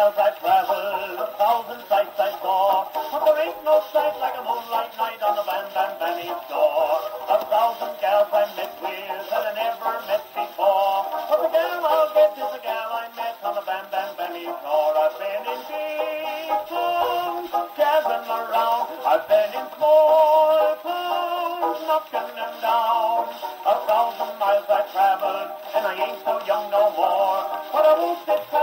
miles I traveled, 1,000 sights I saw, but there ain't no sight like a moonlight night on the Van Van Vanny shore. 1,000 gals I met with that I never met before, but the gal I'll get is the gal I met on the Van Van Vanny shore. I've been in big towns, jazzing around, I've been in small towns, knocking them down. 1,000 miles I traveled, and I ain't so young no more, but I won't sit